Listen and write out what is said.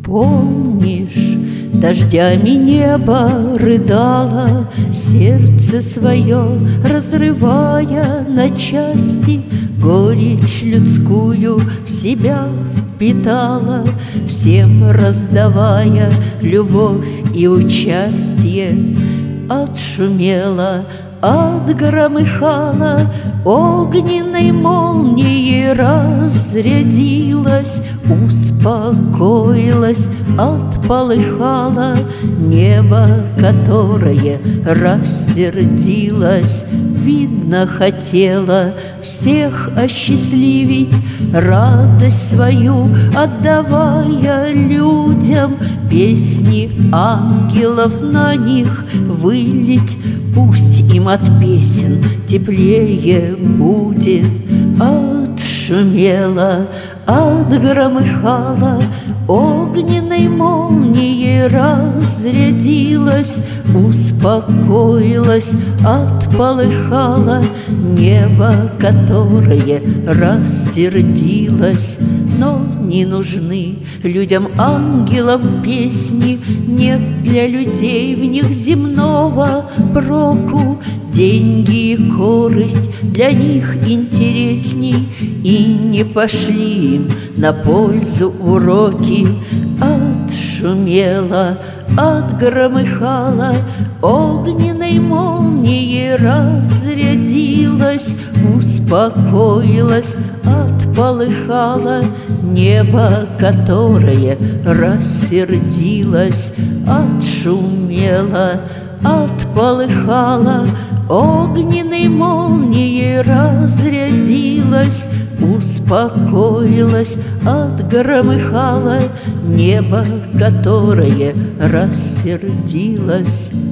Помнишь, дождями небо рыдало, сердце свое разрывая на части, горечь людскую в себя впитала, всем раздавая любовь и участие. Отшумела, отгромыхала, огненной молнией разрядилась, успокоилась, отполыхало небо, которое рассердилось. Видно, хотела всех осчастливить, радость свою отдавая людям, песни ангелов на них вылить. Пусть им от песен теплее будет. Отшумела, отгромыхала, огненной молнией разрядилась, успокоилась, отполыхало небо, которое рассердилось. Но не нужны людям, ангелам песни, нет для людей в них земного проку. Деньги и корысть для них интересней, и не пошли им на пользу уроки. Отшумела, отгромыхала, огненной молнией разрядилась, успокоилась, отполыхало небо, которое рассердилось. Отшумела, отполыхала, огненной молнией разрядилась, успокоилась, отгромыхало небо, которое рассердилось.